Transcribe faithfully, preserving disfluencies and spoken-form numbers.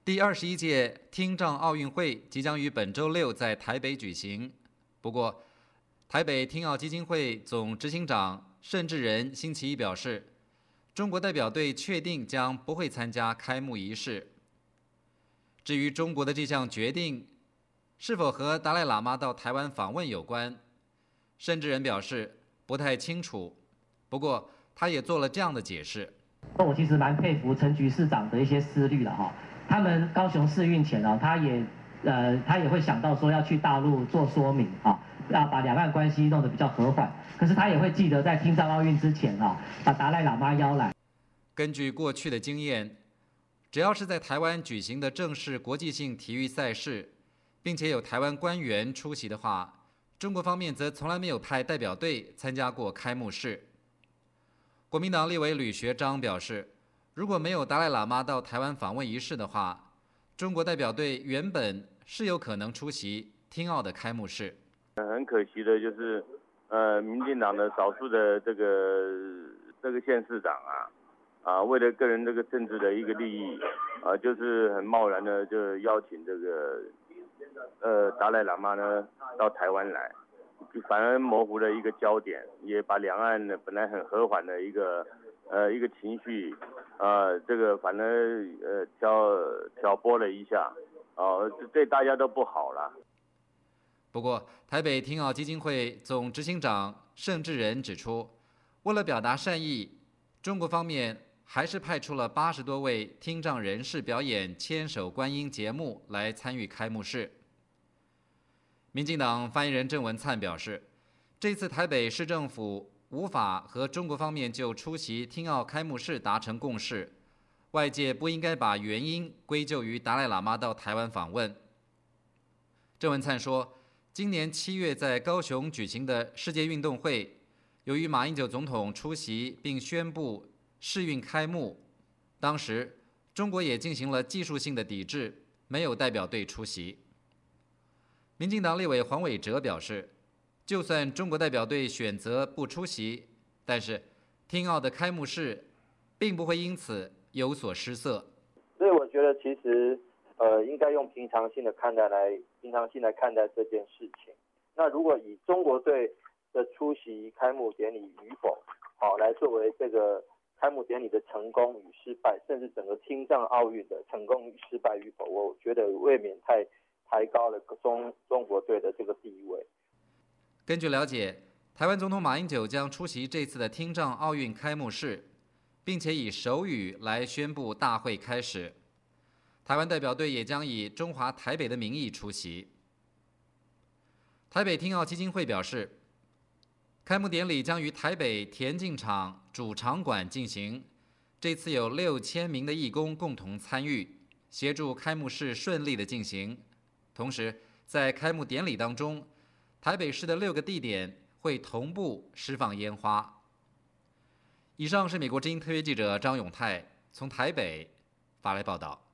第二十一届听障奥运会即将于本周六在台北举行。不过，台北听奥基金会总执行长盛智仁星期一表示，中国代表队确定将不会参加开幕仪式。至于中国的这项决定是否和达赖喇嘛到台湾访问有关，盛智仁表示不太清楚。不过，他也做了这样的解释： 我其实蛮佩服陈局市长的一些思虑了哈。他们高雄市运前啊，他也呃他也会想到说要去大陆做说明啊，要把两岸关系弄得比较和缓。可是他也会记得在听障奥运之前啊，把达赖喇嘛邀来。 根据过去的经验，只要是在台湾举行的正式国际性体育赛事，并且有台湾官员出席的话，中国方面则从来没有派代表队参加过开幕式。国民党立委吕学章表示，如果没有达赖喇嘛到台湾访问仪式的话，中国代表队原本是有可能出席听奥的开幕式。 很可惜的就是，呃，民进党的少数的这个这个县市长啊，啊，为了个人这个政治的一个利益，啊，就是很贸然的就邀请这个呃达赖喇嘛呢到台湾来，反而模糊了一个焦点，也把两岸本来很和缓的一个呃一个情绪，呃，这个反而呃挑挑拨了一下，哦、呃，对大家都不好了。 不过，台北听奥基金会总执行长盛智仁指出，为了表达善意，中国方面还是派出了八十多位听障人士表演千手观音节目来参与开幕式。民进党发言人郑文灿表示，这次台北市政府无法和中国方面就出席听奥开幕式达成共识，外界不应该把原因归咎于达赖喇嘛到台湾访问。郑文灿说，今年七月在高雄举行的世界运动会，由于马英九总统出席并宣布世运开幕，当时中国也进行了技术性的抵制，没有代表队出席。民进党立委黄伟哲表示，就算中国代表队选择不出席，但是听奥的开幕式并不会因此有所失色。 所以我觉得其实呃应该用平常心的看待来平常心来看待这件事情。那如果以中国队的出席开幕典礼与否，好来作为这个开幕典礼的成功与失败，甚至整个听障奥运的成功与失败与否，我觉得未免太抬高了中中国队的这个地位。 根据了解，台湾总统马英九将出席这次的听障奥运开幕式，并且以手语来宣布大会开始。台湾代表队也将以中华台北的名义出席。台北听奥基金会表示，开幕典礼将于台北田径场主场馆进行，这次有六千名的义工共同参与，协助开幕式顺利的进行。同时，在开幕典礼当中，台北市的六个地点会同步释放烟花。以上是美国之音特约记者张永泰从台北发来报道。